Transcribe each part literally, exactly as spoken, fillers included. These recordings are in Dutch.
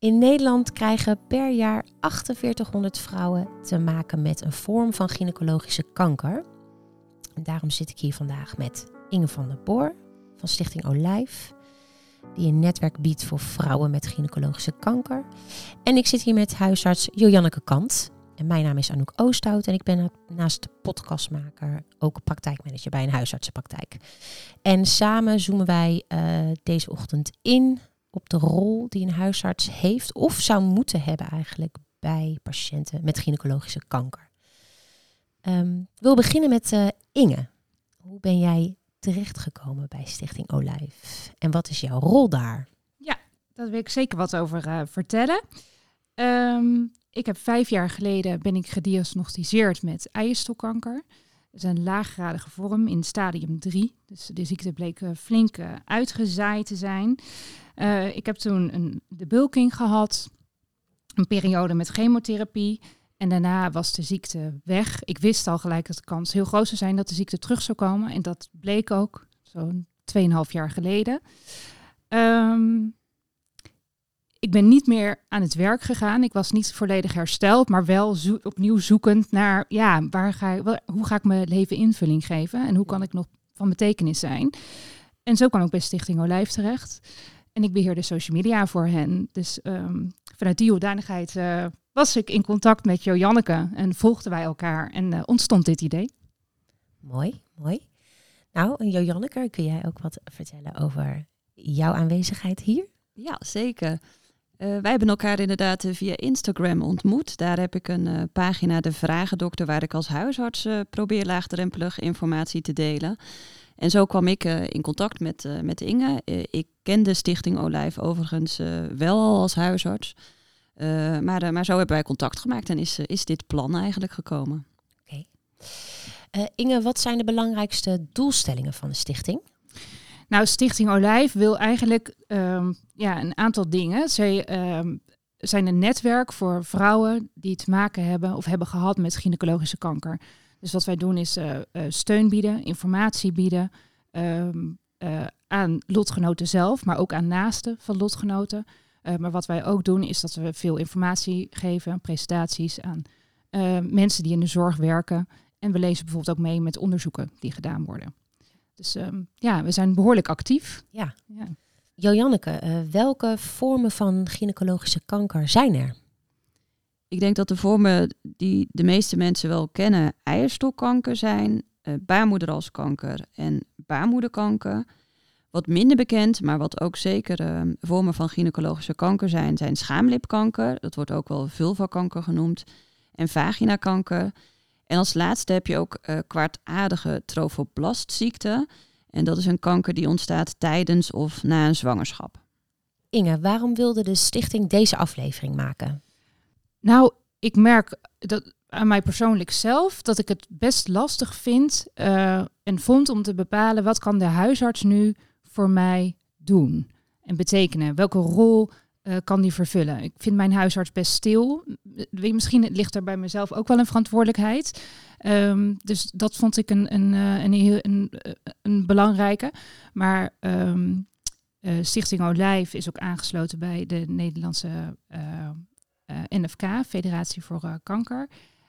In Nederland krijgen per jaar achtenveertighonderd vrouwen te maken met een vorm van gynaecologische kanker. En daarom zit ik hier vandaag met Inge van der Boor van Stichting Olijf, die een netwerk biedt voor vrouwen met gynaecologische kanker. En ik zit hier met huisarts Jojanneke Kant. En mijn naam is Anouk Oosthout en ik ben naast de podcastmaker ook praktijkmanager bij een huisartsenpraktijk. En samen zoomen wij uh, deze ochtend in op de rol die een huisarts heeft of zou moeten hebben eigenlijk bij patiënten met gynaecologische kanker. Um, ik wil beginnen met uh, Inge. Hoe ben jij terechtgekomen bij Stichting Olijf en wat is jouw rol daar? Ja, daar wil ik zeker wat over uh, vertellen. Um, ik heb vijf jaar geleden ben ik gediagnosticeerd met eierstokkanker. Dat is een laaggradige vorm in stadium drie. Dus de ziekte bleek uh, flink uh, uitgezaaid te zijn. Uh, ik heb toen een debulking gehad, een periode met chemotherapie. En daarna was de ziekte weg. Ik wist al gelijk dat de kans heel groot zou zijn dat de ziekte terug zou komen. En dat bleek ook zo'n tweeënhalf jaar geleden. Um, ik ben niet meer aan het werk gegaan. Ik was niet volledig hersteld, maar wel zo- opnieuw zoekend naar ja, waar ga ik, hoe ga ik mijn leven invulling geven en hoe kan ik nog van betekenis zijn. En zo kwam ik bij Stichting Olijf terecht. En ik beheerde social media voor hen. Dus um, vanuit die hoedanigheid uh, was ik in contact met Jojanneke en volgden wij elkaar en uh, ontstond dit idee. Mooi, mooi. Nou, en Jojanneke, kun jij ook wat vertellen over jouw aanwezigheid hier? Ja, zeker. Uh, wij hebben elkaar inderdaad uh, via Instagram ontmoet. Daar heb ik een uh, pagina, de Vragendokter, waar ik als huisarts uh, probeer laagdrempelig informatie te delen. En zo kwam ik uh, in contact met, uh, met Inge. Uh, ik kende Stichting Olijf overigens uh, wel al als huisarts. Uh, maar, uh, maar zo hebben wij contact gemaakt en is, uh, is dit plan eigenlijk gekomen. Oké. Okay. Uh, Inge, wat zijn de belangrijkste doelstellingen van de stichting? Nou, Stichting Olijf wil eigenlijk um, ja, een aantal dingen. Zij um, zijn een netwerk voor vrouwen die te maken hebben of hebben gehad met gynaecologische kanker. Dus wat wij doen is uh, uh, steun bieden, informatie bieden um, uh, aan lotgenoten zelf, maar ook aan naasten van lotgenoten. Uh, maar wat wij ook doen is dat we veel informatie geven, presentaties aan uh, mensen die in de zorg werken. En we lezen bijvoorbeeld ook mee met onderzoeken die gedaan worden. Dus um, ja, we zijn behoorlijk actief. Ja. ja. Jojanneke, uh, welke vormen van gynaecologische kanker zijn er? Ik denk dat de vormen die de meeste mensen wel kennen eierstokkanker zijn, uh, baarmoederhalskanker en baarmoederkanker. Wat minder bekend, maar wat ook zeker uh, vormen van gynaecologische kanker zijn, zijn schaamlipkanker. Dat wordt ook wel vulvakanker genoemd. En vaginakanker. En als laatste heb je ook uh, kwaadaardige trofoblastziekte. En dat is een kanker die ontstaat tijdens of na een zwangerschap. Inge, waarom wilde de stichting deze aflevering maken? Nou, ik merk dat aan mij persoonlijk zelf dat ik het best lastig vind uh, en vond om te bepalen wat kan de huisarts nu voor mij doen en betekenen. Welke rol uh, kan die vervullen? Ik vind mijn huisarts best stil. Misschien ligt er bij mezelf ook wel een verantwoordelijkheid. Um, dus dat vond ik een, een, een, een, een, een belangrijke. Maar um, uh, Stichting Olijf is ook aangesloten bij de Nederlandse uh, uh, N F K, Federatie voor uh, Kanker.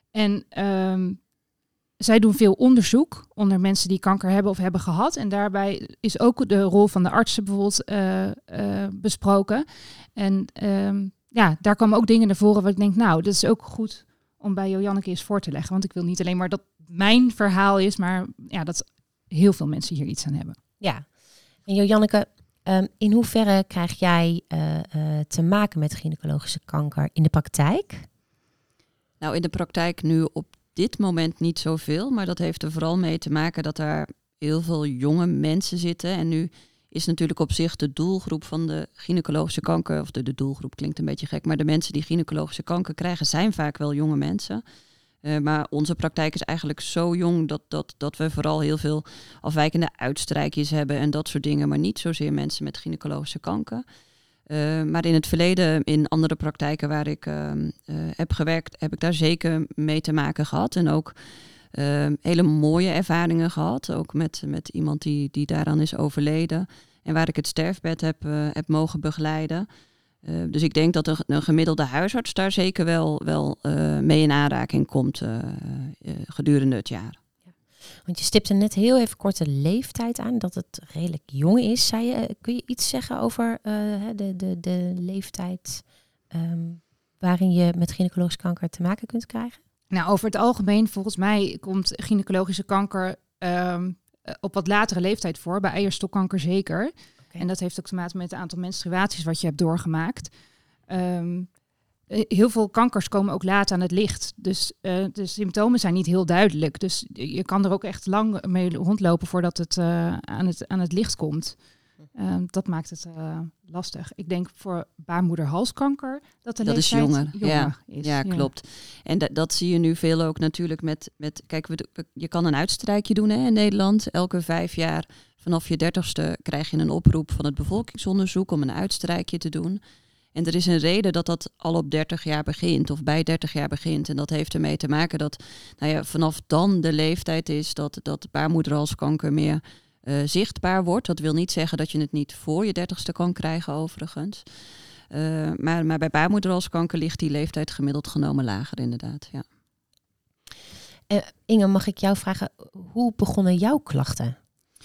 En um, zij doen veel onderzoek onder mensen die kanker hebben of hebben gehad. En daarbij is ook de rol van de artsen bijvoorbeeld uh, uh, besproken. En um, ja, daar kwamen ook dingen naar voren waar ik denk, nou, dat is ook goed om bij Jojanneke eens voor te leggen. Want ik wil niet alleen maar dat mijn verhaal is, maar ja, dat heel veel mensen hier iets aan hebben. Ja, en Jojanneke, um, in hoeverre krijg jij uh, uh, te maken met gynaecologische kanker in de praktijk? Nou, in de praktijk nu op dit moment niet zoveel, maar dat heeft er vooral mee te maken dat daar heel veel jonge mensen zitten. En nu is natuurlijk op zich de doelgroep van de gynaecologische kanker, of de, de doelgroep klinkt een beetje gek, maar de mensen die gynaecologische kanker krijgen zijn vaak wel jonge mensen. Uh, maar onze praktijk is eigenlijk zo jong dat, dat, dat we vooral heel veel afwijkende uitstrijkjes hebben en dat soort dingen, maar niet zozeer mensen met gynaecologische kanker. Uh, maar in het verleden, in andere praktijken waar ik uh, uh, heb gewerkt, heb ik daar zeker mee te maken gehad. En ook uh, hele mooie ervaringen gehad. Ook met, met iemand die, die daaraan is overleden. En waar ik het sterfbed heb, uh, heb mogen begeleiden. Uh, dus ik denk dat een, een gemiddelde huisarts daar zeker wel, wel uh, mee in aanraking komt uh, uh, gedurende het jaar. Ja. Want je stipte net heel even kort de leeftijd aan, dat het redelijk jong is, zei je. Kun je iets zeggen over uh, de, de, de leeftijd um, waarin je met gynaecologische kanker te maken kunt krijgen? Nou, over het algemeen, volgens mij komt gynaecologische kanker um, op wat latere leeftijd voor, bij eierstokkanker zeker. Okay. En dat heeft ook te maken met het aantal menstruaties wat je hebt doorgemaakt. Um, heel veel kankers komen ook laat aan het licht. Dus uh, de symptomen zijn niet heel duidelijk. Dus je kan er ook echt lang mee rondlopen voordat het, uh, aan, het aan het licht komt. Uh, dat maakt het uh, lastig. Ik denk voor baarmoederhalskanker dat de dat leeftijd is jonger, jonger ja. is. Ja, klopt. En dat, dat zie je nu veel ook natuurlijk met... met kijk, we, je kan een uitstrijkje doen hè, in Nederland. Elke vijf jaar vanaf je dertigste krijg je een oproep van het bevolkingsonderzoek om een uitstrijkje te doen. En er is een reden dat dat al op dertig jaar begint of bij dertig jaar begint. En dat heeft ermee te maken dat nou ja, vanaf dan de leeftijd is dat, dat baarmoederhalskanker meer uh, zichtbaar wordt. Dat wil niet zeggen dat je het niet voor je dertigste kan krijgen overigens. Uh, maar, maar bij baarmoederhalskanker ligt die leeftijd gemiddeld genomen lager inderdaad. Ja. Uh, Inge, mag ik jou vragen, hoe begonnen jouw klachten?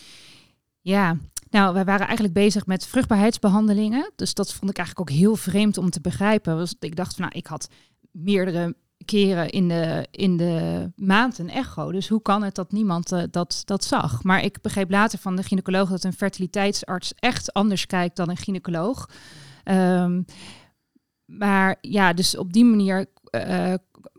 Ja, nou, wij waren eigenlijk bezig met vruchtbaarheidsbehandelingen. Dus dat vond ik eigenlijk ook heel vreemd om te begrijpen. Dus ik dacht van, nou, ik had meerdere keren in de, in de maand een echo. Dus hoe kan het dat niemand uh, dat, dat zag? Maar ik begreep later van de gynaecoloog dat een fertiliteitsarts echt anders kijkt dan een gynaecoloog. Um, maar ja, dus op die manier uh,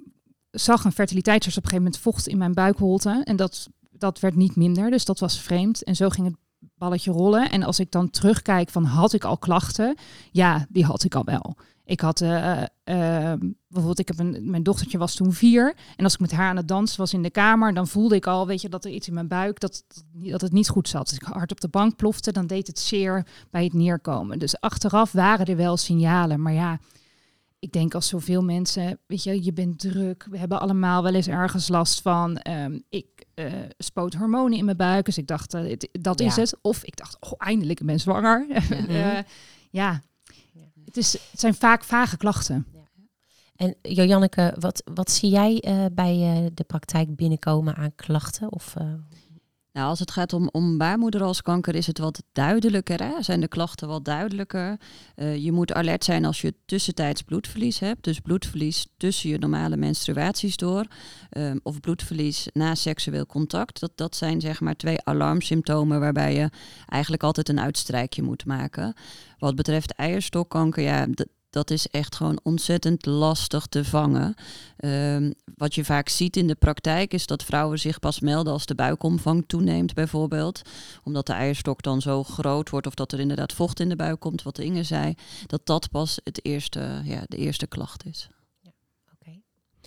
zag een fertiliteitsarts op een gegeven moment vocht in mijn buikholte. En dat, dat werd niet minder, dus dat was vreemd. En zo ging het balletje rollen. En als ik dan terugkijk van had ik al klachten? Ja, die had ik al wel. Ik had uh, uh, bijvoorbeeld, ik heb een, mijn dochtertje was toen vier. En als ik met haar aan het dansen was in de kamer, dan voelde ik al, weet je, dat er iets in mijn buik, dat, dat het niet goed zat. Als ik hard op de bank plofte, dan deed het zeer bij het neerkomen. Dus achteraf waren er wel signalen. Maar ja, ik denk als zoveel mensen, weet je, je bent druk. We hebben allemaal wel eens ergens last van. Um, ik uh, spoot hormonen in mijn buik. Dus ik dacht, uh, het, dat ja. is het. Of ik dacht, oh, eindelijk, ik ben zwanger. Mm-hmm. uh, ja, het, is, het zijn vaak vage klachten. Ja. En Joanneke, wat, wat zie jij uh, bij uh, de praktijk binnenkomen aan klachten? Of, uh... Nou, als het gaat om, om baarmoederhalskanker is het wat duidelijker. Hè? Zijn de klachten wat duidelijker. Uh, je moet alert zijn als je tussentijds bloedverlies hebt. Dus bloedverlies tussen je normale menstruaties door. Um, of bloedverlies na seksueel contact. Dat, dat zijn zeg maar twee alarmsymptomen waarbij je eigenlijk altijd een uitstrijkje moet maken. Wat betreft eierstokkanker, ja... D- Dat is echt gewoon ontzettend lastig te vangen. Um, wat je vaak ziet in de praktijk is dat vrouwen zich pas melden als de buikomvang toeneemt bijvoorbeeld. Omdat de eierstok dan zo groot wordt of dat er inderdaad vocht in de buik komt, wat Inge zei. Dat dat pas het eerste, ja, de eerste klacht is. Ja, oké. Okay.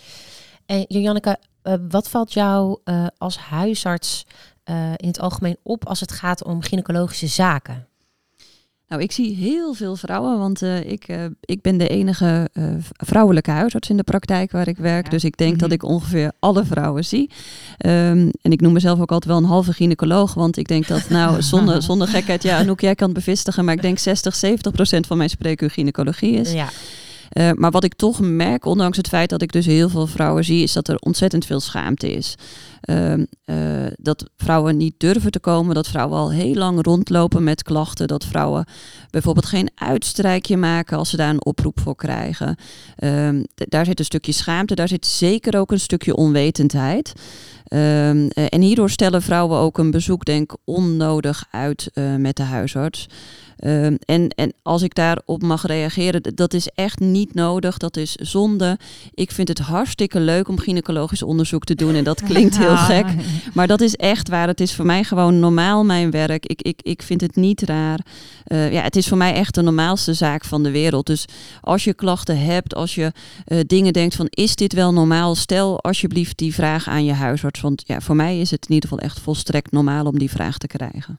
En Joanneke, uh, wat valt jou uh, als huisarts uh, in het algemeen op als het gaat om gynaecologische zaken? Nou, ik zie heel veel vrouwen, want uh, ik, uh, ik ben de enige uh, vrouwelijke huisarts in de praktijk waar ik werk. Ja. Dus ik denk mm-hmm. dat ik ongeveer alle vrouwen zie. Um, en ik noem mezelf ook altijd wel een halve gynaecoloog, want ik denk dat, nou, zonder, zonder gekheid, ja, Anouk, jij kan het bevestigen, maar ik denk zestig, zeventig procent van mijn spreekuur gynaecologie is. Ja. Uh, maar wat ik toch merk, ondanks het feit dat ik dus heel veel vrouwen zie, is dat er ontzettend veel schaamte is. Uh, uh, dat vrouwen niet durven te komen, dat vrouwen al heel lang rondlopen met klachten, dat vrouwen bijvoorbeeld geen uitstrijkje maken als ze daar een oproep voor krijgen. Uh, d- daar zit een stukje schaamte, daar zit zeker ook een stukje onwetendheid. Uh, uh, en hierdoor stellen vrouwen ook een bezoek, denk ik, onnodig uit uh, met de huisarts. Uh, en, en als ik daarop mag reageren, d- dat is echt niet nodig, dat is zonde. Ik vind het hartstikke leuk om gynaecologisch onderzoek te doen en dat klinkt heel gek. Maar dat is echt waar, het is voor mij gewoon normaal mijn werk. Ik, ik, ik vind het niet raar. Uh, ja, het is voor mij echt de normaalste zaak van de wereld. Dus als je klachten hebt, als je uh, dingen denkt van is dit wel normaal, stel alsjeblieft die vraag aan je huisarts. Want ja, voor mij is het in ieder geval echt volstrekt normaal om die vraag te krijgen.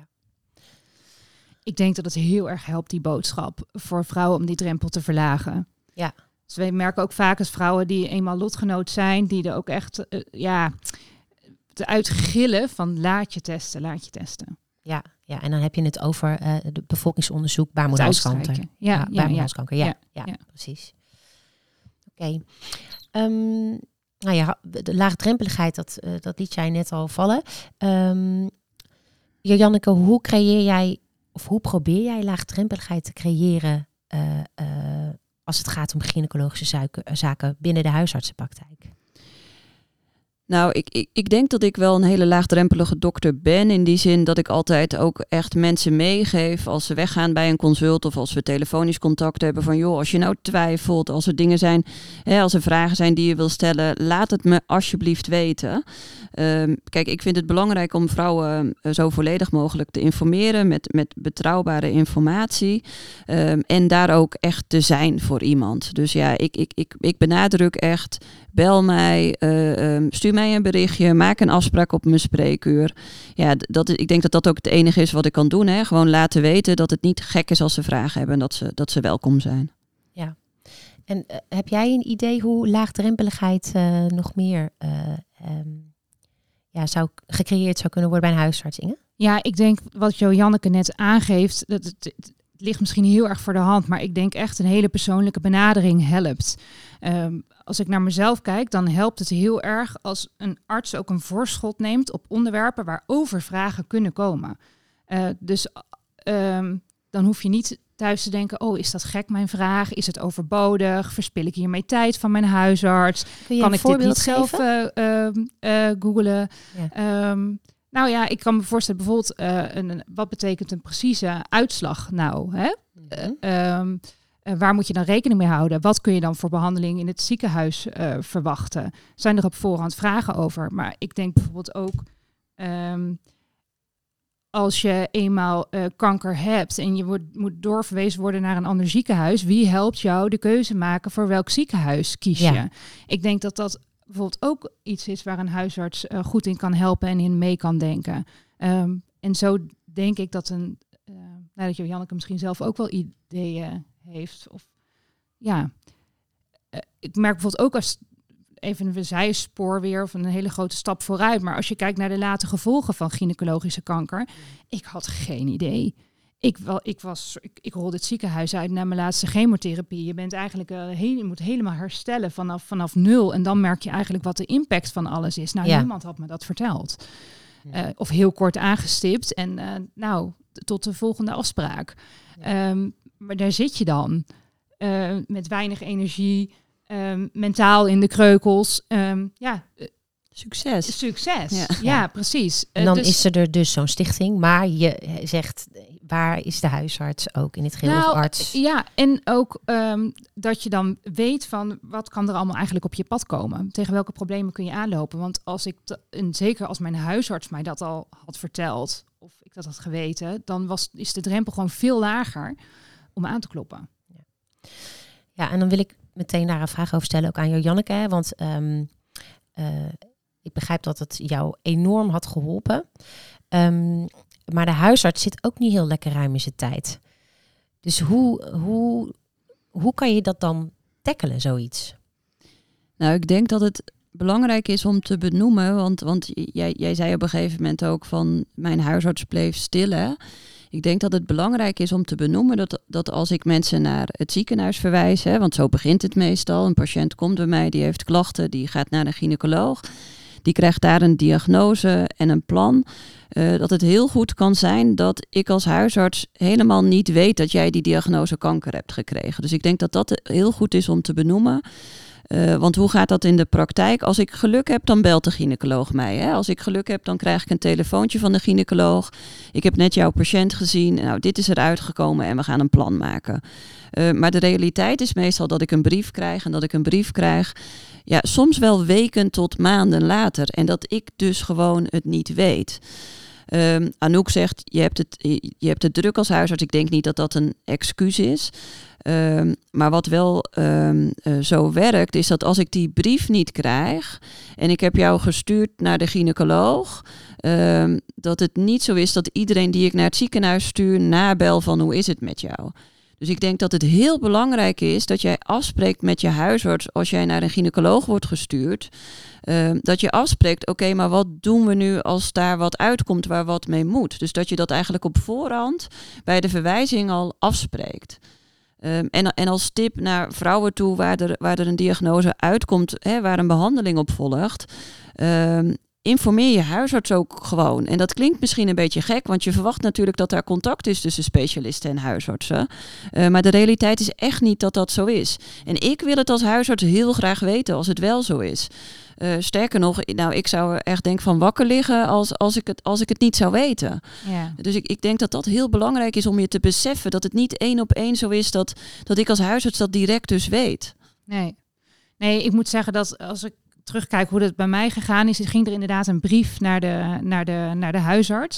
Ik denk dat het heel erg helpt, die boodschap, voor vrouwen om die drempel te verlagen. Ja. Dus wij merken ook vaak als vrouwen die eenmaal lotgenoot zijn, die er ook echt uh, ja, eruit gillen van laat je testen, laat je testen. Ja, ja, en dan heb je het over uh, het bevolkingsonderzoek baarmoederhalskanker. Ja, ja, ja, baarmoederhalskanker. Ja, ja, ja, ja, ja, precies. Oké. Okay. Um, nou ja, de laagdrempeligheid, dat, uh, dat liet jij net al vallen. Um, Janneke, hoe creëer jij, of hoe probeer jij laagdrempeligheid te creëren uh, uh, als het gaat om gynaecologische zaken, zaken binnen de huisartsenpraktijk? Nou, ik, ik, ik denk dat ik wel een hele laagdrempelige dokter ben. In die zin dat ik altijd ook echt mensen meegeef als ze weggaan bij een consult of als we telefonisch contact hebben van joh, als je nou twijfelt, als er dingen zijn, hè, als er vragen zijn die je wil stellen, laat het me alsjeblieft weten. Um, kijk, ik vind het belangrijk om vrouwen uh, zo volledig mogelijk te informeren met, met betrouwbare informatie. Um, en daar ook echt te zijn voor iemand. Dus ja, ik, ik, ik, ik benadruk echt, bel mij, uh, um, stuur mij een berichtje, maak een afspraak op mijn spreekuur. Ja, dat, ik denk dat dat ook het enige is wat ik kan doen. Hè? Gewoon laten weten dat het niet gek is als ze vragen hebben en dat ze, dat ze welkom zijn. Ja. En uh, heb jij een idee hoe laagdrempeligheid uh, nog meer uh, um, ja, zou gecreëerd zou kunnen worden bij een huisarts, Inge? Ja, ik denk wat Janneke net aangeeft, dat het, het ligt misschien heel erg voor de hand, maar ik denk echt een hele persoonlijke benadering helpt. Um, als ik naar mezelf kijk, dan helpt het heel erg als een arts ook een voorschot neemt op onderwerpen waarover vragen kunnen komen. Uh, dus um, dan hoef je niet thuis te denken, oh, is dat gek mijn vraag? Is het overbodig? Verspil ik hiermee tijd van mijn huisarts? Kun je kan een ik dit niet geven? zelf uh, uh, uh, googlen? Ja. Um, nou ja, ik kan me voorstellen bijvoorbeeld, uh, een, wat betekent een precieze uitslag nou? Hè? Mm-hmm. Uh, um, Uh, waar moet je dan rekening mee houden? Wat kun je dan voor behandeling in het ziekenhuis uh, verwachten? Zijn er op voorhand vragen over? Maar ik denk bijvoorbeeld ook, um, als je eenmaal uh, kanker hebt en je wordt, moet doorverwezen worden naar een ander ziekenhuis, wie helpt jou de keuze maken voor welk ziekenhuis kies je? Ja. Ik denk dat dat bijvoorbeeld ook iets is waar een huisarts uh, goed in kan helpen en in mee kan denken. Um, en zo denk ik dat een, uh, nou dat Janneke misschien zelf ook wel ideeën heeft. Of ja, uh, ik merk bijvoorbeeld ook als even een zijspoor weer of een hele grote stap vooruit. Maar als je kijkt naar de late gevolgen van gynaecologische kanker, ik had geen idee. Ik, wel, ik, was, ik, ik rolde het ziekenhuis uit na mijn laatste chemotherapie. Je bent eigenlijk uh, heel, je moet helemaal herstellen vanaf, vanaf nul. En dan merk je eigenlijk wat de impact van alles is. Nou, ja. Niemand had me dat verteld. Uh, of heel kort aangestipt. En uh, nou, t- tot de volgende afspraak. Ja. Um, maar daar zit je dan. Uh, met weinig energie. Um, mentaal in de kreukels. Um, ja, uh, Succes. Succes, ja, ja precies. En dan uh, dus, is er dus zo'n stichting, maar je zegt, waar is de huisarts ook in het geheel nou, of arts? Ja, en ook um, dat je dan weet van wat kan er allemaal eigenlijk op je pad komen. Tegen welke problemen kun je aanlopen. Want als ik, t- en zeker als mijn huisarts mij dat al had verteld, of ik dat had geweten, dan was, is de drempel gewoon veel lager om aan te kloppen. Ja, ja, en dan wil ik meteen daar een vraag over stellen, ook aan jou, Janneke. Hè, want um, uh, ik begrijp dat het jou enorm had geholpen. Um, maar de huisarts zit ook niet heel lekker ruim in zijn tijd. Dus hoe, hoe, hoe kan je dat dan tackelen, zoiets? Nou, ik denk dat het belangrijk is om te benoemen. Want, want jij, jij zei op een gegeven moment ook van mijn huisarts bleef stil. Hè? Ik denk dat het belangrijk is om te benoemen dat, dat als ik mensen naar het ziekenhuis verwijs, hè, want zo begint het meestal. Een patiënt komt bij mij, die heeft klachten, die gaat naar een gynaecoloog. Die krijgt daar een diagnose en een plan. Uh, dat het heel goed kan zijn dat ik als huisarts helemaal niet weet dat jij die diagnose kanker hebt gekregen. Dus ik denk dat dat heel goed is om te benoemen. Uh, want hoe gaat dat in de praktijk? Als ik geluk heb, dan belt de gynaecoloog mij. Hè? Als ik geluk heb, dan krijg ik een telefoontje van de gynaecoloog. Ik heb net jouw patiënt gezien. Nou, dit is eruit gekomen en we gaan een plan maken. Uh, maar de realiteit is meestal dat ik een brief krijg en dat ik een brief krijg. Ja, soms wel weken tot maanden later. En dat ik dus gewoon het niet weet. Um, Anouk zegt, je hebt, het, je hebt het druk als huisarts. Ik denk niet dat dat een excuus is. Um, maar wat wel um, uh, zo werkt, is dat als ik die brief niet krijg en ik heb jou gestuurd naar de gynaecoloog, um, dat het niet zo is dat iedereen die ik naar het ziekenhuis stuur nabel van hoe is het met jou. Dus ik denk dat het heel belangrijk is dat jij afspreekt met je huisarts als jij naar een gynaecoloog wordt gestuurd. Uh, dat je afspreekt, oké, okay, maar wat doen we nu als daar wat uitkomt waar wat mee moet? Dus dat je dat eigenlijk op voorhand bij de verwijzing al afspreekt. Um, en, en als tip naar vrouwen toe waar er, waar er een diagnose uitkomt, hè, waar een behandeling op volgt. Um, Informeer je huisarts ook gewoon. En dat klinkt misschien een beetje gek, want je verwacht natuurlijk dat daar contact is tussen specialisten en huisartsen. Uh, maar de realiteit is echt niet dat dat zo is. En ik wil het als huisarts heel graag weten als het wel zo is. Uh, sterker nog, nou, ik zou er echt denk van wakker liggen als, als, ik, het, als ik het niet zou weten. Ja. Dus ik, ik denk dat dat heel belangrijk is om je te beseffen dat het niet één op één zo is dat, dat ik als huisarts dat direct dus weet. Nee. nee, ik moet zeggen dat als ik terugkijk hoe dat bij mij gegaan is, ging er inderdaad een brief naar de, naar de, naar de huisarts.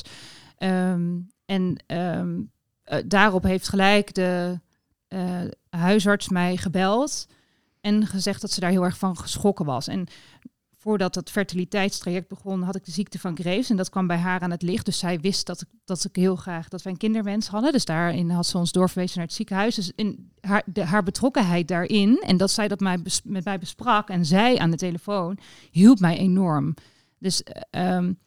Um, en um, uh, daarop heeft gelijk de uh, huisarts mij gebeld en gezegd dat ze daar heel erg van geschrokken was. En voordat het fertiliteitstraject begon, had ik de ziekte van Graves en dat kwam bij haar aan het licht. Dus zij wist dat ik, dat ik heel graag dat wij een kinderwens hadden. Dus daarin had ze ons doorverwezen naar het ziekenhuis. Dus in haar, de, haar betrokkenheid daarin en dat zij dat mij bes, met mij besprak en zij aan de telefoon, hielp mij enorm. Dus um,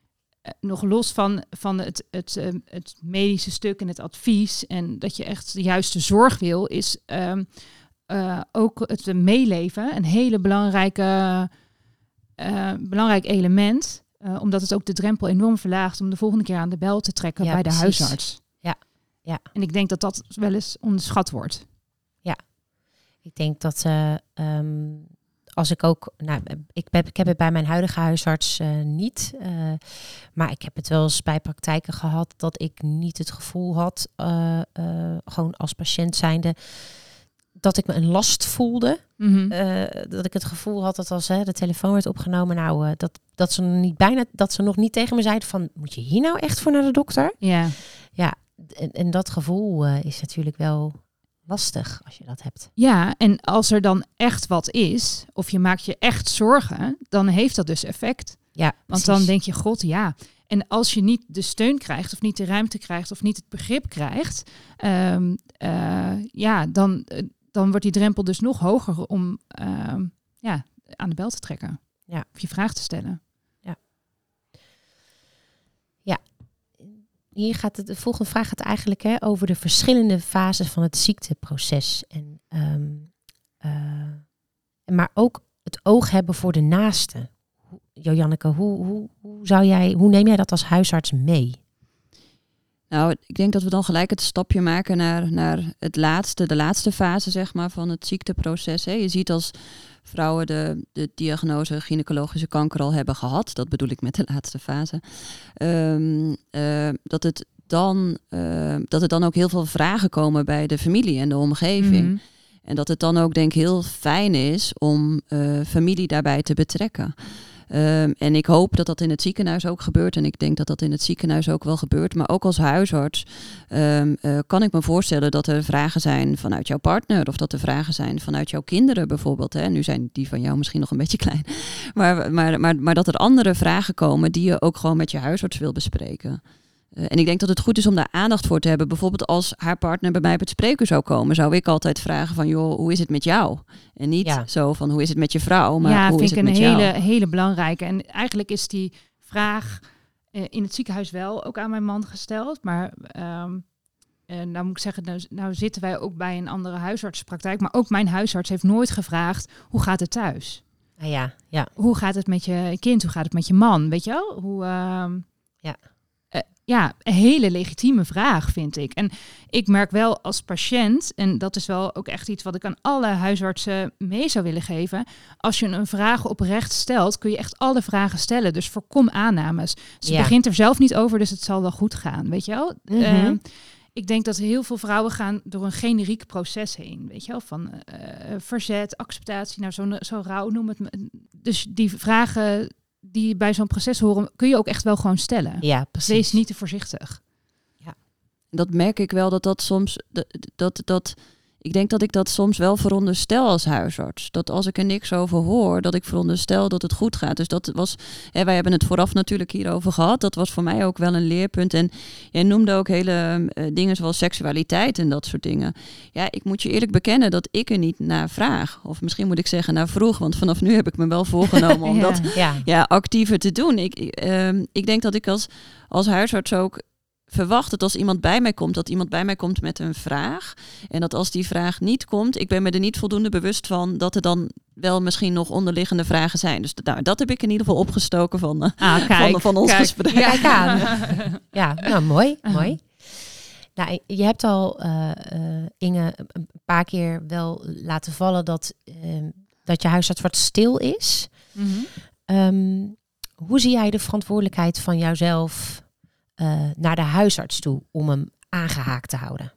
nog los van, van het, het, het, het medische stuk en het advies en dat je echt de juiste zorg wil, is um, uh, ook het meeleven een hele belangrijke... Uh, belangrijk element, uh, omdat het ook de drempel enorm verlaagt om de volgende keer aan de bel te trekken ja, bij de precies. huisarts. Ja. Ja. En ik denk dat dat wel eens onderschat wordt. Ja, ik denk dat uh, um, als ik ook, nou, ik heb, ik heb het bij mijn huidige huisarts uh, niet, uh, maar ik heb het wel eens bij praktijken gehad dat ik niet het gevoel had, uh, uh, gewoon als patiënt zijnde, dat ik me een last voelde. Mm-hmm. Uh, dat ik het gevoel had dat als hè, de telefoon werd opgenomen, nou, uh, dat, dat ze niet bijna, dat ze nog niet tegen me zeiden van, moet je hier nou echt voor naar de dokter? Ja. Ja, en, en dat gevoel uh, is natuurlijk wel lastig als je dat hebt. Ja, en als er dan echt wat is, of je maakt je echt zorgen, dan heeft dat dus effect. Ja, want precies. Dan denk je, god, ja. En als je niet de steun krijgt, of niet de ruimte krijgt, of niet het begrip krijgt, um, uh, ja, dan... Uh, dan wordt die drempel dus nog hoger om uh, ja, aan de bel te trekken. Ja. Of je vraag te stellen. Ja. Ja. Hier gaat het, de volgende vraag gaat eigenlijk hè, over de verschillende fases van het ziekteproces. En, um, uh, maar ook het oog hebben voor de naaste. Joanneke, hoe, hoe, hoe, zou jij, hoe neem jij dat als huisarts mee? Nou, ik denk dat we dan gelijk het stapje maken naar, naar het laatste, de laatste fase zeg maar, van het ziekteproces. Hè. Je ziet als vrouwen de, de diagnose gynaecologische kanker al hebben gehad, dat bedoel ik met de laatste fase, um, uh, dat, het dan, uh, dat er dan ook heel veel vragen komen bij de familie en de omgeving. Mm-hmm. En dat het dan ook denk ik heel fijn is om uh, familie daarbij te betrekken. Um, en ik hoop dat dat in het ziekenhuis ook gebeurt. En ik denk dat dat in het ziekenhuis ook wel gebeurt. Maar ook als huisarts um, uh, kan ik me voorstellen dat er vragen zijn vanuit jouw partner. Of dat er vragen zijn vanuit jouw kinderen bijvoorbeeld. Hè. Nu zijn die van jou misschien nog een beetje klein. Maar, maar, maar, maar dat er andere vragen komen die je ook gewoon met je huisarts wil bespreken. Uh, en ik denk dat het goed is om daar aandacht voor te hebben. Bijvoorbeeld als haar partner bij mij op het spreekuur zou komen, zou ik altijd vragen van, joh, hoe is het met jou? En niet ja. zo van, hoe is het met je vrouw? Maar ja, hoe vind is ik het een met hele, jou? hele belangrijke. En eigenlijk is die vraag uh, in het ziekenhuis wel ook aan mijn man gesteld. Maar um, uh, nou moet ik zeggen, nou, nou zitten wij ook bij een andere huisartspraktijk. Maar ook mijn huisarts heeft nooit gevraagd, hoe gaat het thuis? Ah, ja, ja. Hoe gaat het met je kind? Hoe gaat het met je man? Weet je wel? Hoe... Uh, ja. Ja, een hele legitieme vraag, vind ik. En ik merk wel als patiënt, en dat is wel ook echt iets wat ik aan alle huisartsen mee zou willen geven. Als je een vraag oprecht stelt, kun je echt alle vragen stellen. Dus voorkom aannames. Ze ja. begint er zelf niet over, dus het zal wel goed gaan, weet je wel? Mm-hmm. Uh, ik denk dat heel veel vrouwen gaan door een generiek proces heen, weet je wel? Van uh, verzet, acceptatie, nou zo'n zo rouw, noem het. Dus die vragen die bij zo'n proces horen, kun je ook echt wel gewoon stellen. Ja, precies. Wees niet te voorzichtig. Ja. Dat merk ik wel, dat dat soms, dat, dat, dat ik denk dat ik dat soms wel veronderstel als huisarts. Dat als ik er niks over hoor, dat ik veronderstel dat het goed gaat. Dus dat was, hè, wij hebben het vooraf natuurlijk hierover gehad. Dat was voor mij ook wel een leerpunt. En jij noemde ook hele uh, dingen zoals seksualiteit en dat soort dingen. Ja, ik moet je eerlijk bekennen dat ik er niet naar vraag. Of misschien moet ik zeggen naar vroeg, want vanaf nu heb ik me wel voorgenomen om ja. dat Ja. ja, actiever te doen. Ik, uh, ik denk dat ik als, als huisarts ook verwacht dat als iemand bij mij komt, dat iemand bij mij komt met een vraag. En dat als die vraag niet komt, ik ben me er niet voldoende bewust van dat er dan wel misschien nog onderliggende vragen zijn. Dus nou, dat heb ik in ieder geval opgestoken van, uh, ah, kijk, van, van ons kijk. gesprek. Ja, kijk aan. Ja, nou mooi, mooi. Nou, je hebt al, uh, uh, Inge, een paar keer wel laten vallen dat, uh, dat je huisarts wat stil is. Mm-hmm. Um, hoe zie jij de verantwoordelijkheid van jouzelf uh, naar de huisarts toe om hem aangehaakt te houden?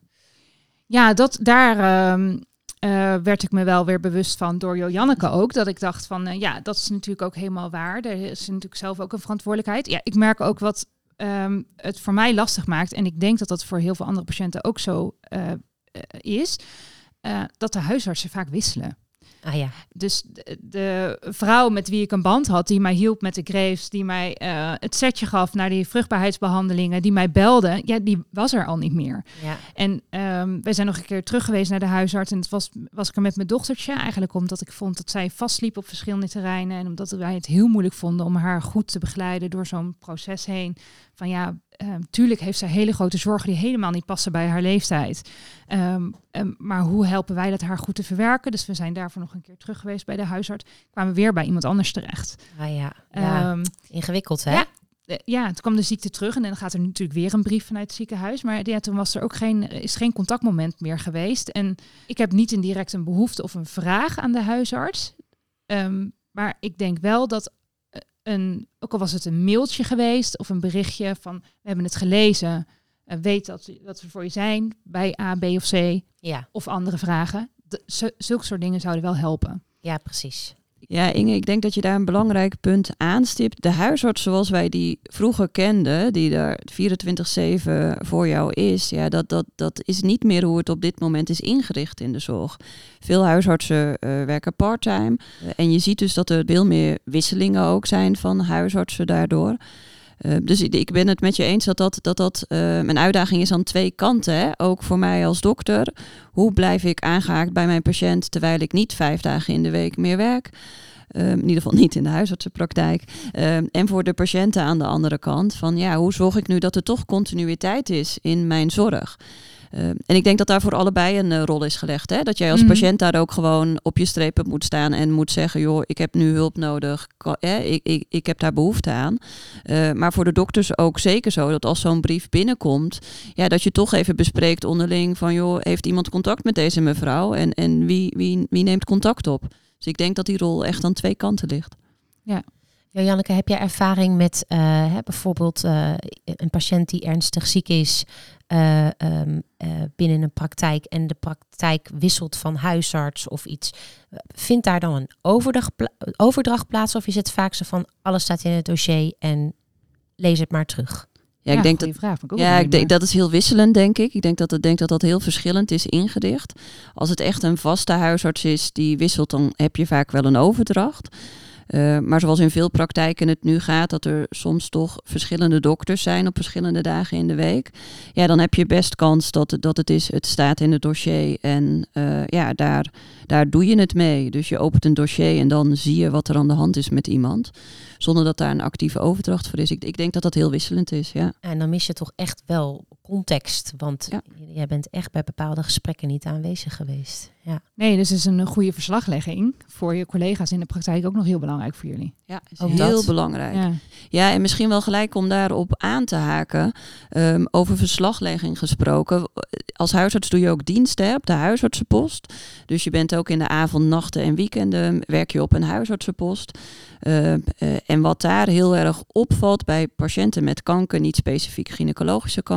Ja, dat, daar um, uh, werd ik me wel weer bewust van door Joanneke ook. Dat ik dacht van, uh, ja, dat is natuurlijk ook helemaal waar. Er is natuurlijk zelf ook een verantwoordelijkheid. Ja, ik merk ook wat um, het voor mij lastig maakt. En ik denk dat dat voor heel veel andere patiënten ook zo uh, uh, is. Uh, dat de huisartsen vaak wisselen. Ah ja. Dus de, de vrouw met wie ik een band had, die mij hielp met de Graves, die mij uh, het setje gaf naar die vruchtbaarheidsbehandelingen, die mij belde, ja, die was er al niet meer. Ja. En um, wij zijn nog een keer terug geweest naar de huisarts en het was, was ik er met mijn dochtertje, eigenlijk omdat ik vond dat zij vastliep op verschillende terreinen en omdat wij het heel moeilijk vonden om haar goed te begeleiden door zo'n proces heen. Van ja, uh, tuurlijk heeft zij hele grote zorgen die helemaal niet passen bij haar leeftijd. Um, um, maar hoe helpen wij dat haar goed te verwerken? Dus we zijn daarvoor nog een keer terug geweest bij de huisarts. Kwamen weer bij iemand anders terecht. Ah ja, ja. Um, ingewikkeld hè? Ja, uh, ja, toen kwam de ziekte terug en dan gaat er natuurlijk weer een brief vanuit het ziekenhuis. Maar ja, toen was er ook geen, is geen contactmoment meer geweest. En ik heb niet in direct een behoefte of een vraag aan de huisarts. Um, maar ik denk wel dat een, ook al was het een mailtje geweest of een berichtje van we hebben het gelezen. Uh, weet dat, dat we voor je zijn bij A, B of C ja. of andere vragen. De, z- zulke soort dingen zouden wel helpen. Ja, precies. Ja, Inge, ik denk dat je daar een belangrijk punt aanstipt. De huisarts zoals wij die vroeger kenden, die er vierentwintig zeven voor jou is, ja, dat, dat, dat is niet meer hoe het op dit moment is ingericht in de zorg. Veel huisartsen uh, werken parttime. Uh, en je ziet dus dat er veel meer wisselingen ook zijn van huisartsen daardoor. Uh, dus ik ben het met je eens dat dat, dat, dat uh, een uitdaging is aan twee kanten. Hè? Ook voor mij als dokter. Hoe blijf ik aangehaakt bij mijn patiënt terwijl ik niet vijf dagen in de week meer werk? Uh, in ieder geval niet in de huisartsenpraktijk. Uh, en voor de patiënten aan de andere kant. Van ja, hoe zorg ik nu dat er toch continuïteit is in mijn zorg? Uh, en ik denk dat daar voor allebei een uh, rol is gelegd. Hè? Dat jij als mm. patiënt daar ook gewoon op je strepen moet staan en moet zeggen, joh, ik heb nu hulp nodig. Eh, ik, ik, ik heb daar behoefte aan. Uh, maar voor de dokters ook zeker zo dat als zo'n brief binnenkomt, ja, dat je toch even bespreekt onderling van, joh, heeft iemand contact met deze mevrouw? En, en wie, wie, wie neemt contact op? Dus ik denk dat die rol echt aan twee kanten ligt. Ja. Ja, Janneke, heb jij ervaring met uh, hè, bijvoorbeeld uh, een patiënt die ernstig ziek is uh, um, uh, binnen een praktijk en de praktijk wisselt van huisarts of iets? Vindt daar dan een overdracht, pla- overdracht plaats of is het vaak zo van alles staat in het dossier en lees het maar terug? Ja, ik ja, denk dat, vraag, ja, ik denk dat is heel wisselend, denk ik. Ik denk dat, het, denk dat dat heel verschillend is ingericht. Als het echt een vaste huisarts is die wisselt, dan heb je vaak wel een overdracht. Uh, maar zoals in veel praktijken het nu gaat, dat er soms toch verschillende dokters zijn op verschillende dagen in de week. Ja, dan heb je best kans dat het, dat het is, het staat in het dossier en uh, ja, daar, daar doe je het mee. Dus je opent een dossier en dan zie je wat er aan de hand is met iemand. Zonder dat daar een actieve overdracht voor is. Ik, ik denk dat dat heel wisselend is, ja. En dan mis je toch echt wel context, want ja. jij bent echt bij bepaalde gesprekken niet aanwezig geweest. Ja. Nee, dus is een goede verslaglegging voor je collega's in de praktijk ook nog heel belangrijk voor jullie. Ja, is ook heel dat. belangrijk. Ja. ja, en misschien wel gelijk om daarop aan te haken, um, over verslaglegging gesproken. Als huisarts doe je ook diensten op de huisartsenpost. Dus je bent ook in de avond, nachten en weekenden werk je op een huisartsenpost. Uh, uh, en wat daar heel erg opvalt bij patiënten met kanker, niet specifiek gynaecologische kanker, maar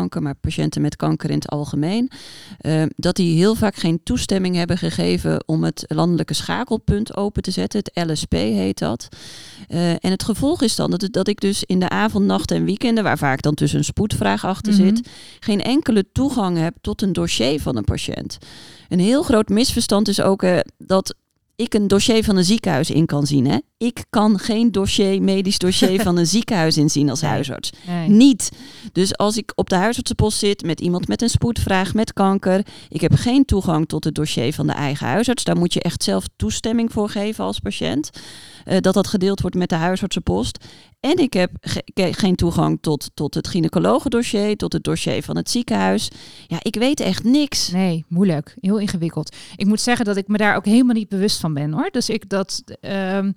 patiënten met kanker in het algemeen, uh, dat die heel vaak geen toestemming hebben gegeven om het landelijke schakelpunt open te zetten. Het L S P heet dat. Uh, en het gevolg is dan dat, dat ik dus in de avond, nacht en weekenden, waar vaak dan tussen een spoedvraag achter Mm-hmm. zit, geen enkele toegang heb tot een dossier van een patiënt. Een heel groot misverstand is ook uh, dat ik een dossier van een ziekenhuis in kan zien. Hè? Ik kan geen dossier, medisch dossier van een ziekenhuis inzien als Nee. huisarts. Nee. Niet. Dus als ik op de huisartsenpost zit met iemand met een spoedvraag, met kanker, ik heb geen toegang tot het dossier van de eigen huisarts. Daar moet je echt zelf toestemming voor geven als patiënt. Uh, dat dat gedeeld wordt met de huisartsenpost. En ik heb ge- ge- geen toegang tot, tot het gynaecologendossier, tot het dossier van het ziekenhuis. Ja, ik weet echt niks. Nee, moeilijk. Heel ingewikkeld. Ik moet zeggen dat ik me daar ook helemaal niet bewust van ben, hoor. Dus ik dat... Um,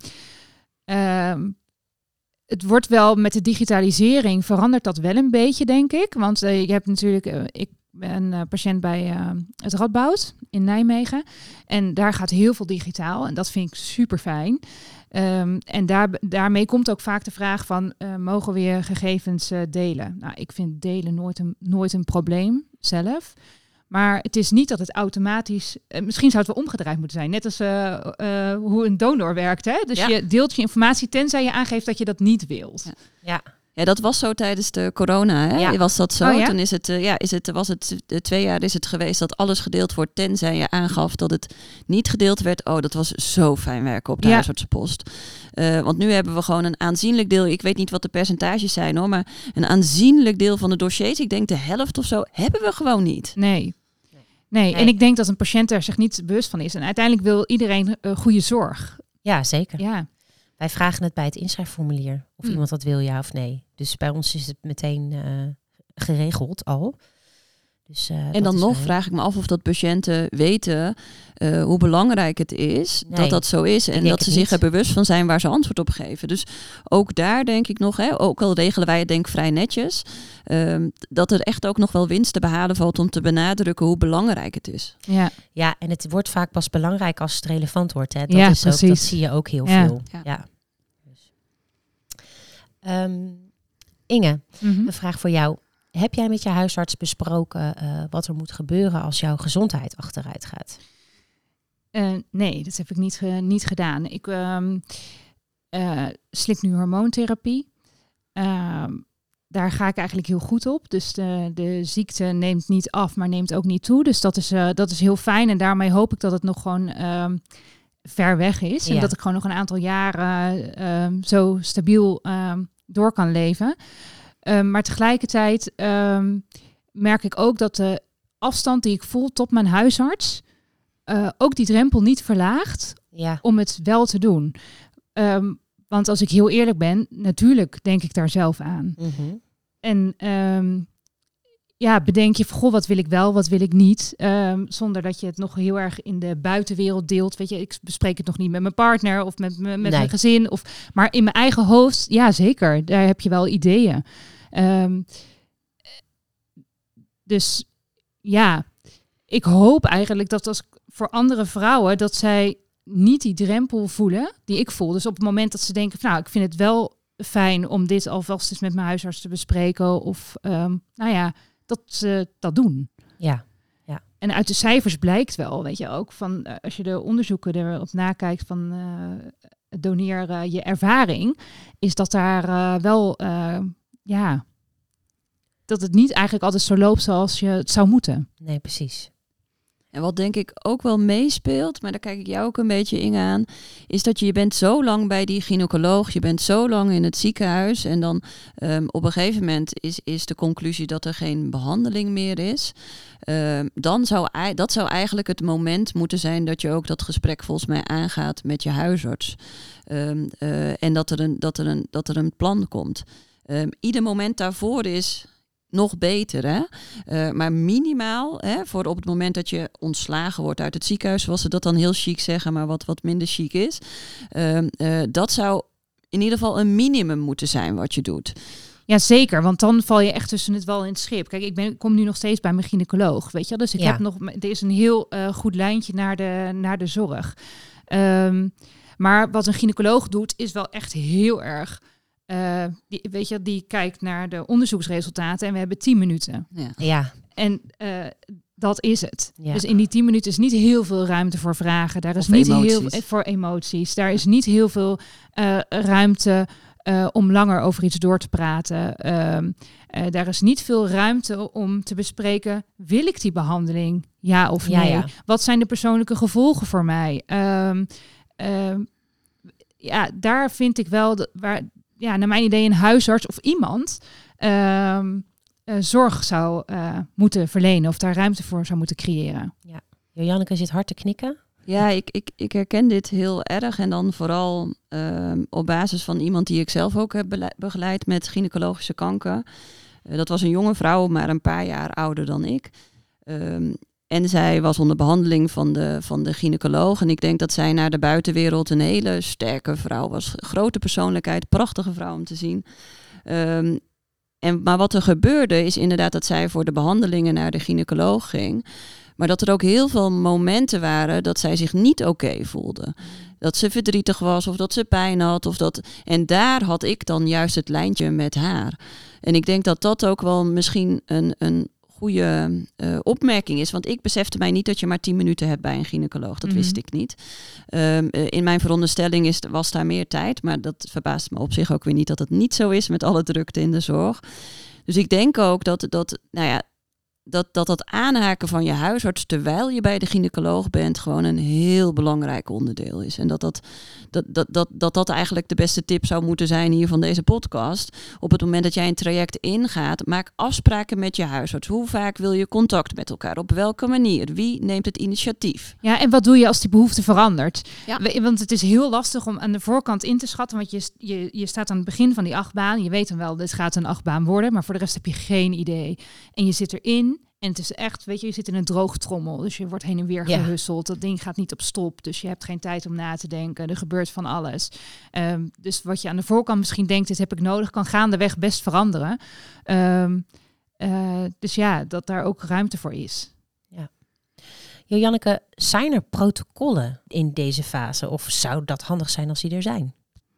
um, het wordt wel met de digitalisering verandert dat wel een beetje, denk ik. Want uh, je hebt natuurlijk... Uh, ik ben uh, patiënt bij uh, het Radboud in Nijmegen. En daar gaat heel veel digitaal. En dat vind ik super fijn. Um, en daar, daarmee komt ook vaak de vraag van, uh, mogen we je gegevens uh, delen? Nou, ik vind delen nooit een, nooit een probleem zelf. Maar het is niet dat het automatisch... Uh, misschien zou het wel omgedraaid moeten zijn. Net als uh, uh, hoe een donor werkt. Hè? Dus Ja. je deelt je informatie tenzij je aangeeft dat je dat niet wilt. Ja. Ja. Ja, dat was zo tijdens de corona. Hè? Ja. Was dat zo? Oh, ja? Toen is het, uh, ja, is het, was het uh, twee jaar is het geweest dat alles gedeeld wordt, tenzij je aangaf dat het niet gedeeld werd. Oh, dat was zo fijn werken op de Ja. huisartsenpost. Uh, want nu hebben we gewoon een aanzienlijk deel. Ik weet niet wat de percentages zijn, hoor, maar een aanzienlijk deel van de dossiers, ik denk de helft of zo, hebben we gewoon niet. Nee. Nee, en ik denk dat een patiënt er zich niet bewust van is. En uiteindelijk wil iedereen uh, goede zorg. Ja, zeker. Ja. Wij vragen het bij het inschrijfformulier of Hm. iemand dat wil, ja of nee. Dus bij ons is het meteen uh, geregeld al. Dus, uh, En dat dan is nog fijn. vraag ik me af of dat patiënten weten uh, hoe belangrijk het is Nee, dat dat zo is. ik En denk dat ze het zich niet. er bewust van zijn waar ze antwoord op geven. Dus ook daar denk ik nog, hè, ook al regelen wij het denk ik vrij netjes, um, dat er echt ook nog wel winst te behalen valt om te benadrukken hoe belangrijk het is. Ja. Ja, en het wordt vaak pas belangrijk als het relevant wordt. Hè. Dat, Ja, is ook, dat precies. zie je ook heel Ja. veel. Ja. Ja. Dus. Um, Inge, Mm-hmm. een vraag voor jou. Heb jij met je huisarts besproken uh, wat er moet gebeuren als jouw gezondheid achteruit gaat? Uh, nee, dat heb ik niet, ge- niet gedaan. Ik um, uh, slik nu hormoontherapie. Uh, daar ga ik eigenlijk heel goed op. Dus de, de ziekte neemt niet af, maar neemt ook niet toe. Dus dat is, uh, dat is heel fijn. En daarmee hoop ik dat het nog gewoon um, ver weg is. Ja. En dat ik gewoon nog een aantal jaren um, zo stabiel um, door kan leven. Um, maar tegelijkertijd um, merk ik ook dat de afstand die ik voel tot mijn huisarts uh, ook die drempel niet verlaagt Ja. om het wel te doen. Um, want als ik heel eerlijk ben, natuurlijk denk ik daar zelf aan. Mm-hmm. En um, ja, bedenk je van, goh, wat wil ik wel, wat wil ik niet? Um, zonder dat je het nog heel erg in de buitenwereld deelt. Weet je, ik bespreek het nog niet met mijn partner of met, me, met Nee. mijn gezin. Of, maar in mijn eigen hoofd, ja zeker, daar heb je wel ideeën. Um, dus ja, ik hoop eigenlijk dat als voor andere vrouwen, dat zij niet die drempel voelen die ik voel. Dus op het moment dat ze denken, van, nou, ik vind het wel fijn om dit alvast eens met mijn huisarts te bespreken. Of um, nou ja, dat ze dat doen. Ja. En uit de cijfers blijkt wel, weet je ook, van uh, als je de onderzoeken erop nakijkt van uh, doneer uh, je ervaring, is dat daar uh, wel, uh, ja, dat het niet eigenlijk altijd zo loopt zoals je het zou moeten. Nee, precies. En wat denk ik ook wel meespeelt, maar daar kijk ik jou ook een beetje in aan, is dat je, je bent zo lang bij die gynaecoloog, je bent zo lang in het ziekenhuis en dan um, op een gegeven moment is, is de conclusie dat er geen behandeling meer is. Um, dan zou dat zou eigenlijk het moment moeten zijn dat je ook dat gesprek volgens mij aangaat met je huisarts. Um, uh, en dat er, een, dat, er een, dat er een plan komt. Um, ieder moment daarvoor is nog beter, hè? Uh, maar minimaal, hè, voor op het moment dat je ontslagen wordt uit het ziekenhuis, zoals ze dat dan heel chic zeggen, maar wat, wat minder chic is. Uh, uh, dat zou in ieder geval een minimum moeten zijn wat je doet. Ja, zeker, want dan val je echt tussen het wal en het schip. Kijk, ik, ben, ik kom nu nog steeds bij mijn gynaecoloog, weet je. Dus ik Ja. heb nog, er is een heel uh, goed lijntje naar de, naar de zorg. Um, maar wat een gynaecoloog doet, is wel echt heel erg uh, die, weet je, die kijkt naar de onderzoeksresultaten en we hebben tien minuten. Ja. Ja. En uh, dat is het. Ja. Dus in die tien minuten is niet heel veel ruimte voor vragen. Daar is Of niet emoties. heel voor emoties. Daar is niet heel veel uh, ruimte uh, om langer over iets door te praten. Uh, uh, daar is niet veel ruimte om te bespreken, wil ik die behandeling? Ja of nee? Ja, ja. Wat zijn de persoonlijke gevolgen voor mij? Um, um, ja, daar vind ik wel, de, waar, ja, naar mijn idee, een huisarts of iemand um, uh, zorg zou uh, moeten verlenen of daar ruimte voor zou moeten creëren. Ja. Janneke zit hard te knikken. Ja, ik, ik, ik herken dit heel erg. En dan vooral uh, op basis van iemand die ik zelf ook heb bele- begeleid met gynaecologische kanker. Uh, dat was een jonge vrouw, maar een paar jaar ouder dan ik. Um, en zij was onder behandeling van de, van de gynaecoloog. En ik denk dat zij naar de buitenwereld een hele sterke vrouw was. Grote persoonlijkheid, prachtige vrouw om te zien. Um, en, maar wat er gebeurde is inderdaad dat zij voor de behandelingen naar de gynaecoloog ging. Maar dat er ook heel veel momenten waren dat zij zich niet oké okay voelde. Dat ze verdrietig was of dat ze pijn had. Of dat... En daar had ik dan juist het lijntje met haar. En ik denk dat dat ook wel misschien een, een goede uh, opmerking is. Want ik besefte mij niet dat je maar tien minuten hebt bij een gynaecoloog. Dat mm-hmm. wist ik niet. Um, uh, in mijn veronderstelling is, was daar meer tijd. Maar dat verbaast me op zich ook weer niet dat het niet zo is met alle drukte in de zorg. Dus ik denk ook dat dat, nou ja, dat, dat dat aanhaken van je huisarts terwijl je bij de gynaecoloog bent gewoon een heel belangrijk onderdeel is. En dat dat, dat, dat, dat, dat, dat eigenlijk de beste tip zou moeten zijn hier van deze podcast. Op het moment dat jij een traject ingaat, maak afspraken met je huisarts. Hoe vaak wil je contact met elkaar? Op welke manier? Wie neemt het initiatief? Ja, en wat doe je als die behoefte verandert? Ja. Want het is heel lastig om aan de voorkant in te schatten, want je, je, je staat aan het begin van die achtbaan. Je weet dan wel, dit gaat een achtbaan worden, maar voor de rest heb je geen idee. En je zit erin. En het is echt, weet je, je zit in een droogtrommel. Dus je wordt heen en weer Ja. gehusseld. Dat ding gaat niet op stop. Dus je hebt geen tijd om na te denken. Er gebeurt van alles. Um, dus wat je aan de voorkant misschien denkt, dit heb ik nodig, kan gaandeweg best veranderen. Um, uh, dus ja, dat daar ook ruimte voor is. Ja. Jo, Janneke, zijn er protocollen in deze fase? Of zou dat handig zijn als die er zijn?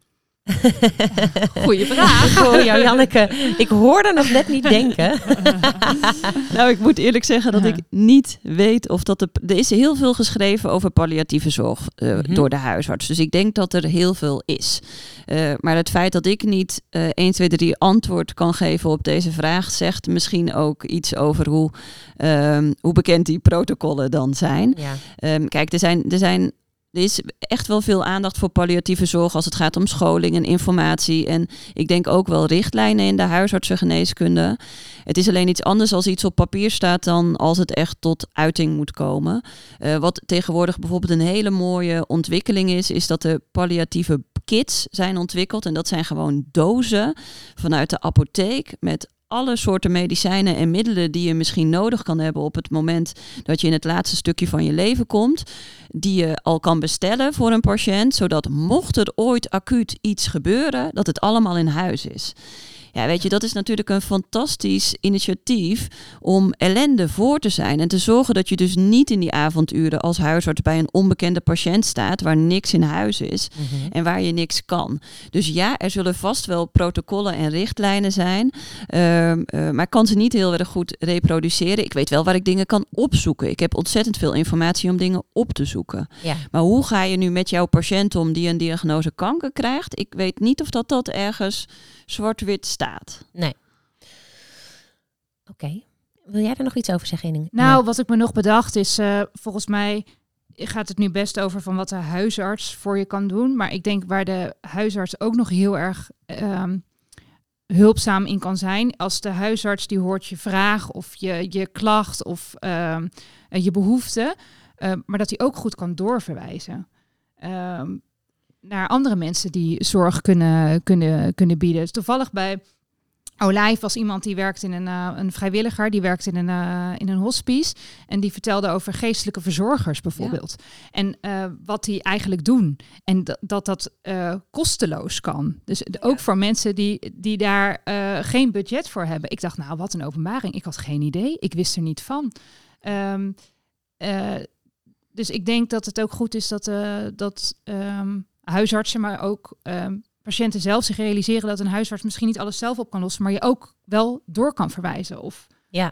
Goeie vraag. Oh, ja, Janneke, ik hoorde nog net niet denken. Nou, ik moet eerlijk zeggen dat ik niet weet of dat... De, er is heel veel geschreven over palliatieve zorg uh, mm-hmm. door de huisarts. Dus ik denk dat er heel veel is. Uh, maar het feit dat ik niet uh, één, twee, drie antwoord kan geven op deze vraag, zegt misschien ook iets over hoe, um, hoe bekend die protocollen dan zijn. Ja. Um, kijk, er zijn... Er zijn Er is echt wel veel aandacht voor palliatieve zorg als het gaat om scholing en informatie. En ik denk ook wel richtlijnen in de huisartsengeneeskunde. Het is alleen iets anders als iets op papier staat dan als het echt tot uiting moet komen. Uh, wat tegenwoordig bijvoorbeeld een hele mooie ontwikkeling is, is dat de palliatieve kits zijn ontwikkeld. En dat zijn gewoon dozen vanuit de apotheek met alle soorten medicijnen en middelen die je misschien nodig kan hebben op het moment dat je in het laatste stukje van je leven komt, die je al kan bestellen voor een patiënt, zodat mocht er ooit acuut iets gebeuren, dat het allemaal in huis is. Ja, weet je, dat is natuurlijk een fantastisch initiatief om ellende voor te zijn en te zorgen dat je dus niet in die avonduren als huisarts bij een onbekende patiënt staat waar niks in huis is mm-hmm. en waar je niks kan. Dus ja, er zullen vast wel protocollen en richtlijnen zijn, uh, uh, maar ik kan ze niet heel erg goed reproduceren. Ik weet wel waar ik dingen kan opzoeken. Ik heb ontzettend veel informatie om dingen op te zoeken. Ja. Maar hoe ga je nu met jouw patiënt om die een diagnose kanker krijgt? Ik weet niet of dat dat ergens zwart-wit staat. Nee. Oké. Okay. Wil jij er nog iets over zeggen, Inge? Nou, nee. wat ik me nog bedacht is, uh, volgens mij gaat het nu best over van wat de huisarts voor je kan doen. Maar ik denk waar de huisarts ook nog heel erg um, hulpzaam in kan zijn. Als de huisarts die hoort je vraag of je, je klacht of uh, je behoefte. Uh, maar dat hij ook goed kan doorverwijzen. Um, naar andere mensen die zorg kunnen, kunnen, kunnen bieden. Dus toevallig bij Olijf was iemand die werkt in een, uh, een vrijwilliger, die werkt in een, uh, in een hospice. En die vertelde over geestelijke verzorgers bijvoorbeeld. Ja. En uh, wat die eigenlijk doen. En d- dat dat uh, kosteloos kan. Dus ja. ook voor mensen die, die daar uh, geen budget voor hebben. Ik dacht, nou, wat een openbaring. Ik had geen idee. Ik wist er niet van. Um, uh, dus ik denk dat het ook goed is dat, uh, dat um, huisartsen, maar ook um, patiënten zelf zich realiseren dat een huisarts misschien niet alles zelf op kan lossen, maar je ook wel door kan verwijzen. Of, Ja.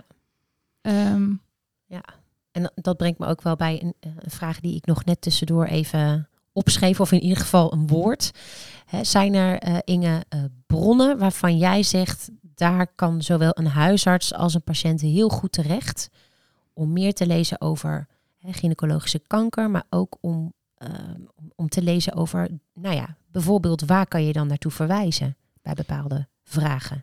Um, ja. En dat brengt me ook wel bij een, een vraag die ik nog net tussendoor even opschreef, of in ieder geval een woord. He, zijn er, uh, Inge, uh, bronnen waarvan jij zegt, daar kan zowel een huisarts als een patiënt heel goed terecht om meer te lezen over he, gynaecologische kanker, maar ook om, uh, om te lezen over, nou ja, bijvoorbeeld waar kan je dan naartoe verwijzen bij bepaalde vragen?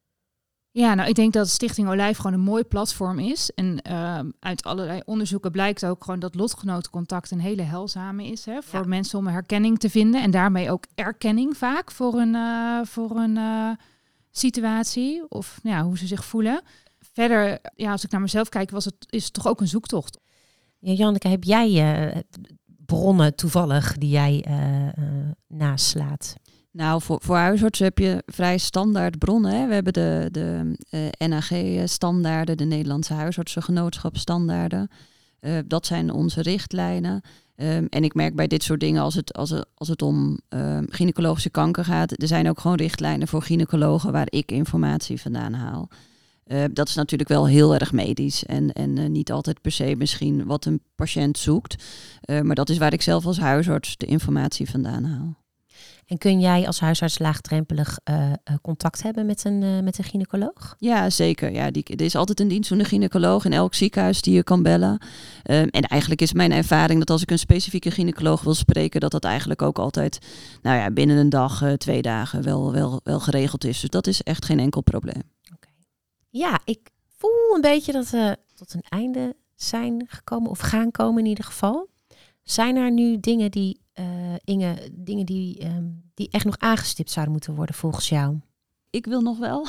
Ja, nou ik denk dat Stichting Olijf gewoon een mooi platform is. En uh, uit allerlei onderzoeken blijkt ook gewoon dat lotgenotencontact een hele heilzame is. Hè, voor ja. mensen om een herkenning te vinden. En daarmee ook erkenning vaak voor een, uh, voor een uh, situatie. Of nou ja, hoe ze zich voelen. Verder, ja, als ik naar mezelf kijk, was het, is het toch ook een zoektocht. Ja, Janneke, heb jij uh, bronnen toevallig die jij uh, uh, naslaat? Nou, voor, voor huisartsen heb je vrij standaard bronnen. Hè. We hebben de, de uh, N A G-standaarden, de Nederlandse huisartsengenootschapsstandaarden. Uh, dat zijn onze richtlijnen. Um, en ik merk bij dit soort dingen, als het, als het, als het om uh, gynaecologische kanker gaat, er zijn ook gewoon richtlijnen voor gynaecologen waar ik informatie vandaan haal. Uh, dat is natuurlijk wel heel erg medisch en, en uh, niet altijd per se misschien wat een patiënt zoekt. Uh, maar dat is waar ik zelf als huisarts de informatie vandaan haal. En kun jij als huisarts laagdrempelig uh, contact hebben met een, uh, met een gynaecoloog? Ja, zeker. Ja, die, er is altijd een dienstdoende gynaecoloog in elk ziekenhuis die je kan bellen. Um, en eigenlijk is mijn ervaring dat als ik een specifieke gynaecoloog wil spreken, dat dat eigenlijk ook altijd nou ja, binnen een dag, uh, twee dagen wel, wel, wel geregeld is. Dus dat is echt geen enkel probleem. Okay. Ja, ik voel een beetje dat we tot een einde zijn gekomen of gaan komen in ieder geval. Zijn er nu dingen die Uh, Inge, dingen die, um, die echt nog aangestipt zouden moeten worden volgens jou? Ik wil nog wel.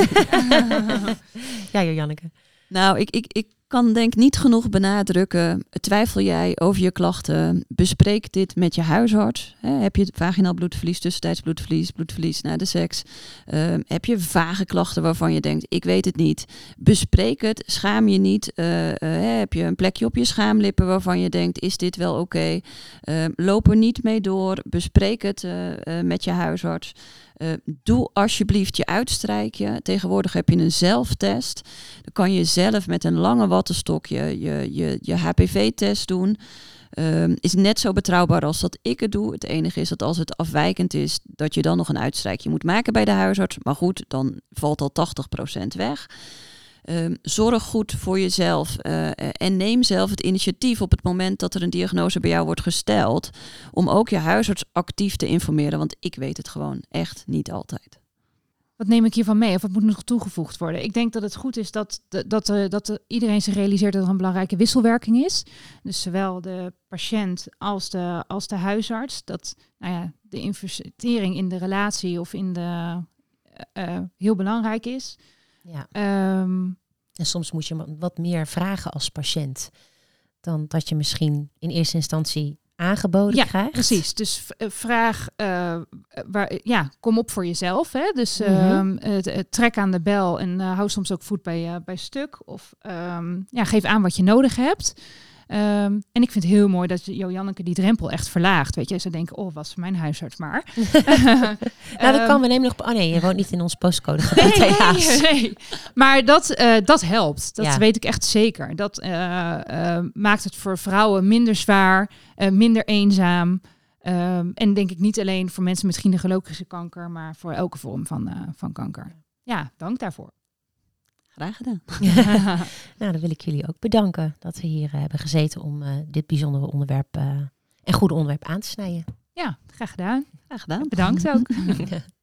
Ja, Janneke. Nou, ik, ik, ik kan denk niet genoeg benadrukken. Twijfel jij over je klachten? Bespreek dit met je huisarts. He, heb je vaginaal bloedverlies, tussentijds bloedverlies, bloedverlies na de seks? Uh, heb je vage klachten waarvan je denkt, ik weet het niet? Bespreek het, schaam je niet. Uh, uh, heb je een plekje op je schaamlippen waarvan je denkt, is dit wel oké? Okay? Uh, loop er niet mee door. Bespreek het uh, uh, met je huisarts. Uh, doe alsjeblieft je uitstrijkje. Tegenwoordig heb je een zelftest. Dan kan je zelf met een lange wattenstok je, je, je, je H P V-test doen. Uh, is net zo betrouwbaar als dat ik het doe. Het enige is dat als het afwijkend is, dat je dan nog een uitstrijkje moet maken bij de huisarts. Maar goed, dan valt al tachtig procent weg. Uh, zorg goed voor jezelf uh, en neem zelf het initiatief op het moment dat er een diagnose bij jou wordt gesteld, om ook je huisarts actief te informeren, want ik weet het gewoon echt niet altijd. Wat neem ik hiervan mee of wat moet nog toegevoegd worden? Ik denk dat het goed is dat, dat, dat, uh, dat uh, iedereen zich realiseert dat er een belangrijke wisselwerking is. Dus zowel de patiënt als de, als de huisarts, dat nou ja, de investering in de relatie of in de uh, uh, heel belangrijk is. Ja. Um, en soms moet je wat meer vragen als patiënt dan dat je misschien in eerste instantie aangeboden ja, krijgt. Precies. Dus v- vraag, uh, waar, ja, kom op voor jezelf. Hè? Dus uh, mm-hmm. uh, uh, trek aan de bel en uh, hou soms ook voet bij, uh, bij stuk. Of um, ja, geef aan wat je nodig hebt. Um, en ik vind het heel mooi dat Janneke die drempel echt verlaagt. Weet je, ze denken, oh, was mijn huisarts maar. nou, dat kan we nemen nog. Oh nee, je woont niet in ons postcode. nee, nee, nee. Maar dat, uh, dat helpt. Dat ja. weet ik echt zeker. Dat uh, uh, maakt het voor vrouwen minder zwaar, uh, minder eenzaam. Um, en denk ik niet alleen voor mensen met gynaecologische kanker, maar voor elke vorm van, uh, van kanker. Ja, dank daarvoor. Graag gedaan. Nou, dan wil ik jullie ook bedanken dat we hier uh, hebben gezeten om uh, dit bijzondere onderwerp uh, en goede onderwerp aan te snijden. Ja, graag gedaan. Graag gedaan. Bedankt ook.